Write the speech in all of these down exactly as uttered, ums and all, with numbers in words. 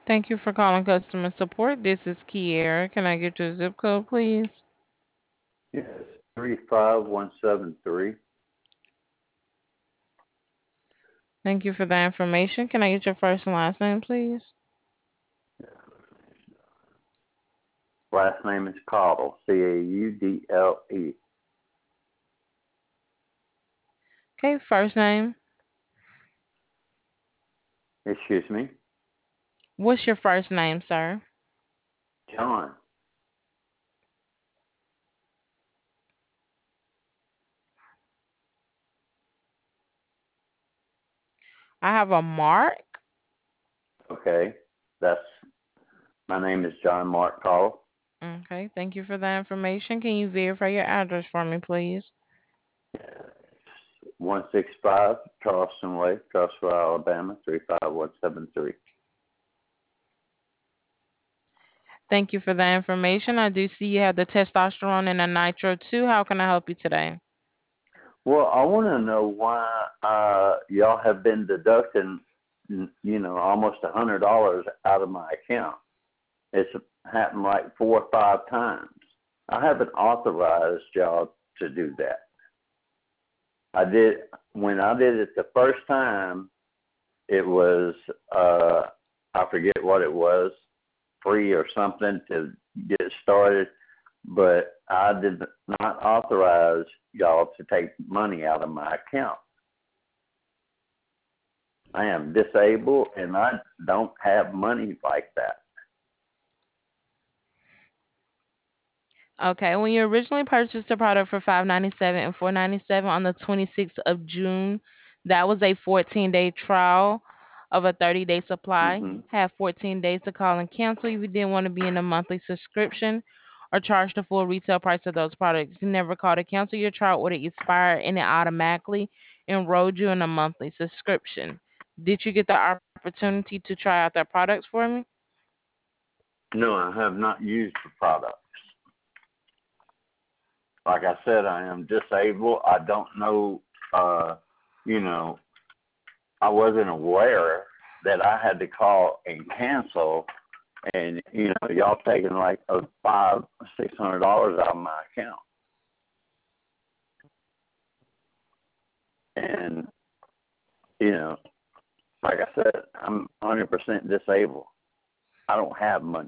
Thank you for calling customer support. This is Kiera. Can I get your zip code, please? Yes, three five one seven three. Thank you for that information. Can I get your first and last name, please? Last name is Caudle, C A U D L E. Okay, first name. Excuse me, What's your first name, sir? John. I have a Mark. Okay, that's my name is John Mark Caudle. Okay, thank you for that information. Can you verify your address for me, please? one six five Charleston Way, Charleston, Alabama, three five one seven three. Thank you for that information. I do see you have the testosterone and the nitro too. How can I help you today? Well, I want to know why uh, y'all have been deducting, you know, almost a hundred dollars out of my account. It's happened like four or five times. I haven't authorized y'all to do that. I did when I did it the first time. It was uh, I forget what it was, free or something to get started, but I did not authorize y'all to take money out of my account. I am disabled and I don't have money like that. Okay, when you originally purchased the product for five ninety seven and four ninety seven on the twenty sixth of June, that was a fourteen day trial of a thirty day supply. Hmm. Have fourteen days to call and cancel if you didn't want to be in a monthly subscription or charge the full retail price of those products. You never call to cancel your trial order expired and it automatically enrolled you in a monthly subscription. Did you get the opportunity to try out their products for me? No, I have not used the product. Like I said, I am disabled. I don't know, uh, you know, I wasn't aware that I had to call and cancel, and you know, y'all taking like a five, six hundred dollars out of my account, and you know, like I said, I'm one hundred percent disabled. I don't have money.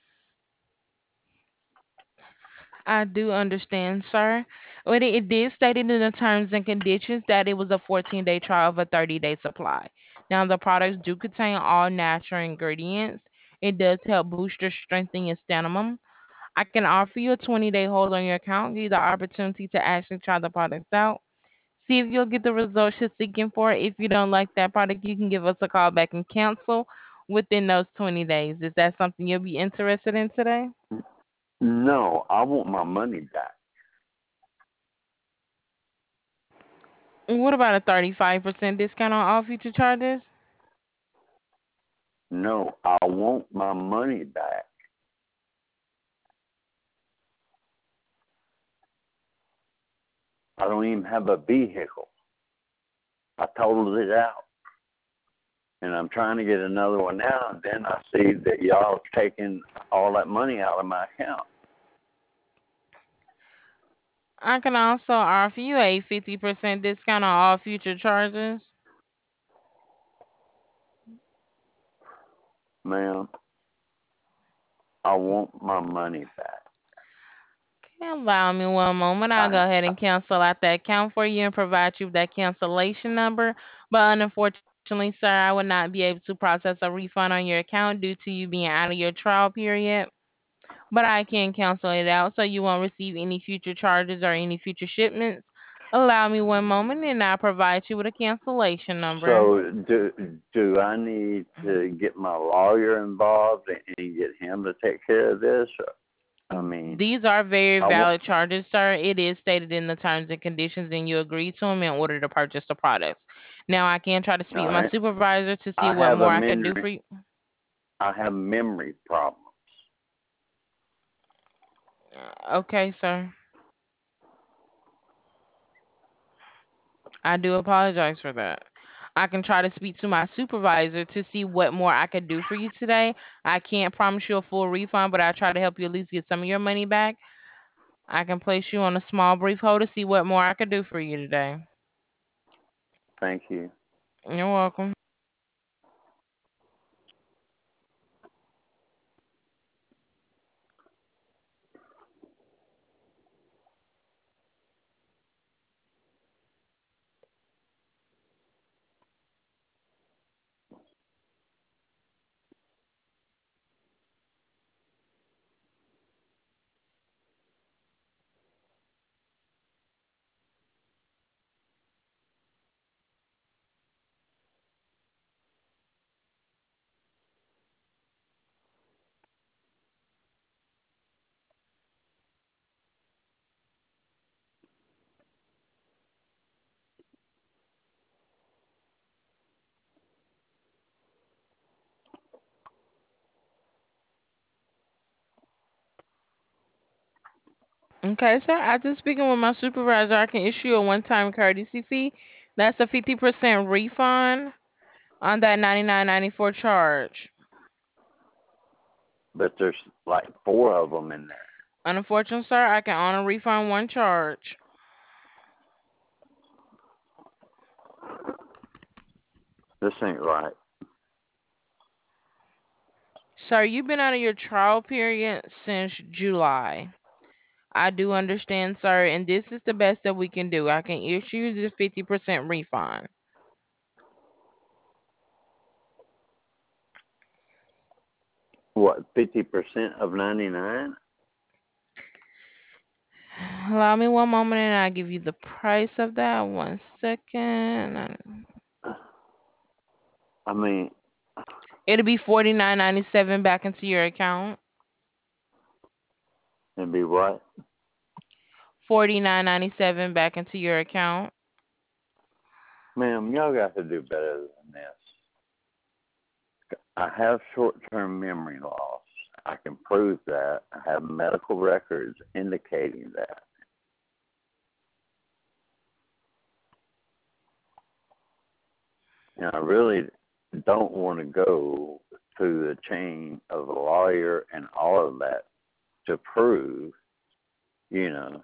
I do understand, sir. But it, it did state it in the terms and conditions that it was a fourteen day trial of a thirty day supply. Now, the products do contain all natural ingredients. It does help boost your strength and your stamina. I can offer you a twenty day hold on your account, give you the opportunity to actually try the products out. See if you'll get the results you're seeking for. If you don't like that product, you can give us a call back and cancel within those twenty days. Is that something you'll be interested in today? No, I want my money back. What about a thirty-five percent discount on all future charges? No, I want my money back. I don't even have a vehicle. I totaled it out. And I'm trying to get another one now, and then I see that y'all taking all that money out of my account. I can also offer you a fifty percent discount on all future charges. Ma'am, I want my money back. Okay, allow me one moment. I'll I, go ahead and cancel out that account for you and provide you with that cancellation number. But unfortunately, sir, I would not be able to process a refund on your account due to you being out of your trial period. But I can cancel it out so you won't receive any future charges or any future shipments. Allow me one moment and I'll provide you with a cancellation number. so do do I need to get my lawyer involved and get him to take care of this? I mean, These are very I want. valid charges, sir. It is stated in the terms and conditions, and you agree to them in order to purchase the products. Now, I can try to All speak with my right. supervisor to see I what have a more I can do memory. for you. I have memory problems. Uh, Okay, sir. I do apologize for that. I can try to speak to my supervisor to see what more I could do for you today. I can't promise you a full refund, but I try to help you at least get some of your money back. I can place you on a small brief hold to see what more I could do for you today. Thank you. You're welcome. Okay, sir. After speaking with my supervisor, I can issue a one-time courtesy fee. That's a fifty percent refund on that ninety-nine ninety-four charge. But there's like four of them in there. Unfortunately, sir, I can only refund one charge. This ain't right. Sir, you've been out of your trial period since July. I do understand, sir, and this is the best that we can do. I can issue the fifty percent refund. What, fifty percent of ninety-nine? Allow me one moment and I'll give you the price of that. One second. I mean, It'll be forty-nine ninety-seven back into your account. it'd be what? forty-nine ninety-seven back into your account. Ma'am, y'all got to do better than this. I have short-term memory loss. I can prove that. I have medical records indicating that. And I really don't want to go through the chain of a lawyer and all of that to prove, you know,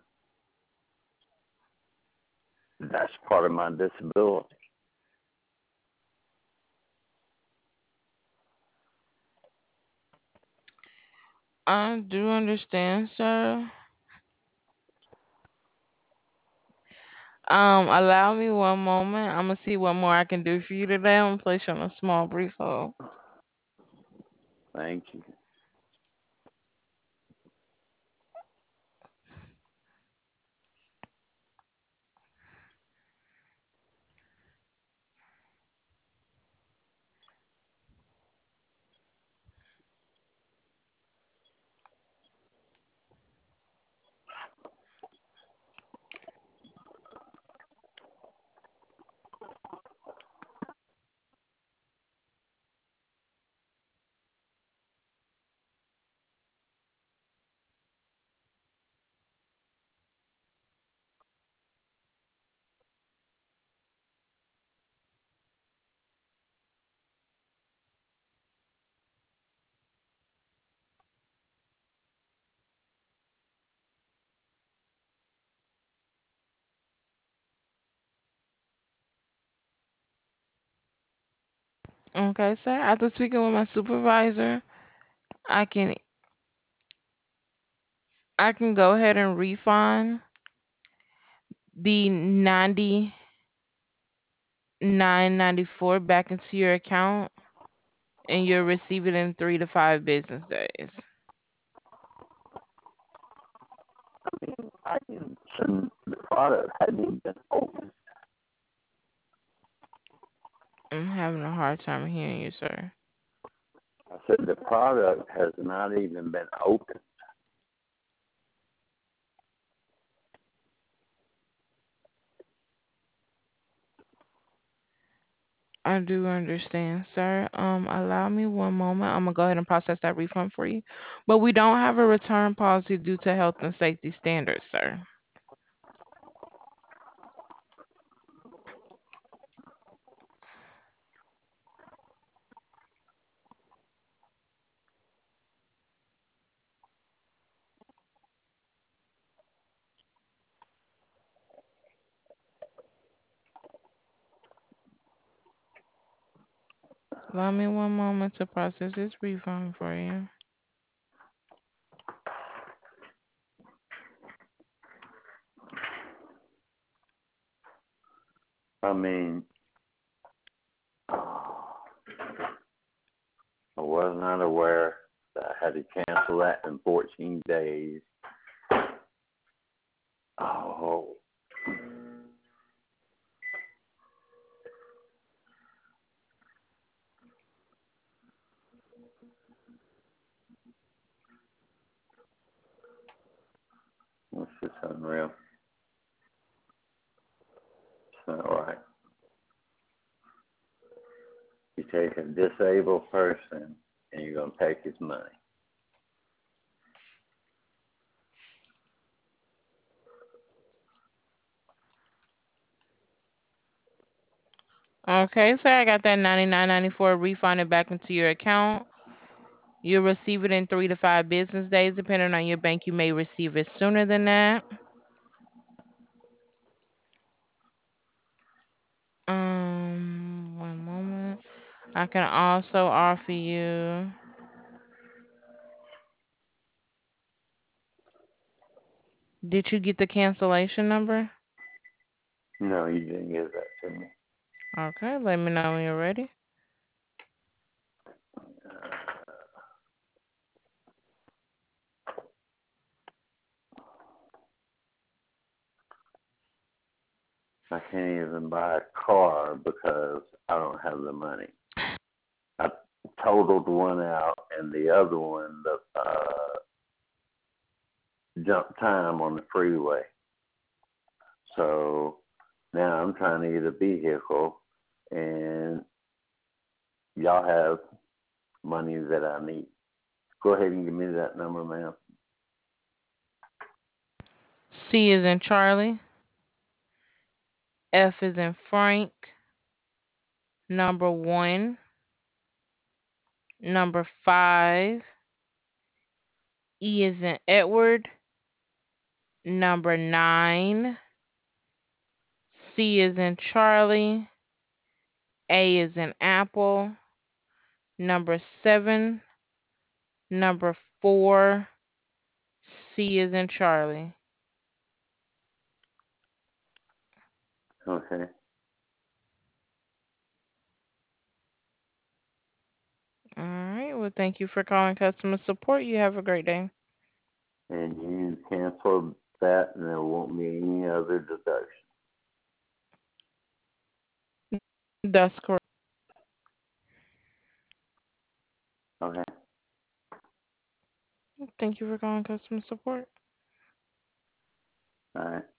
that's part of my disability. I do understand, sir. Um, allow me one moment. I'm gonna see what more I can do for you today. I'm gonna place you on a small brief hold. Thank you. Okay, sir. After speaking with my supervisor, I can I can go ahead and refund the ninety nine ninety four back into your account, and you'll receive it in three to five business days. I can send the product hadn't even been opened. I'm having a hard time hearing you, sir. I said the product has not even been opened. I do understand, sir. Um, allow me one moment. I'm gonna go ahead and process that refund for you. But we don't have a return policy due to health and safety standards, sir. Allow me one moment to process this refund for you. I mean, oh, I was not aware that I had to cancel that in fourteen days. Oh, this is unreal. It's not right. You take a disabled person and you're going to take his money. Okay, sir, I got that ninety-nine ninety-four refunded back into your account. You'll receive it in three to five business days, depending on your bank. You may receive it sooner than that. Um, one moment. I can also offer you. Did you get the cancellation number? No, you didn't give that to me. Okay, let me know when you're ready. I can't even buy a car because I don't have the money. I totaled one out, and the other one, the uh, jump time on the freeway. So now I'm trying to get a vehicle, and y'all have money that I need. Go ahead and give me that number, ma'am. C is in Charlie. F is in Frank. Number one. Number five. E is in Edward. Number nine. C is in Charlie. A is in Apple. Number seven. Number four. C is in Charlie. Okay. All right. Well, thank you for calling customer support. You have a great day. And you cancel that, and there won't be any other deduction. That's correct. Okay. Thank you for calling customer support. All right.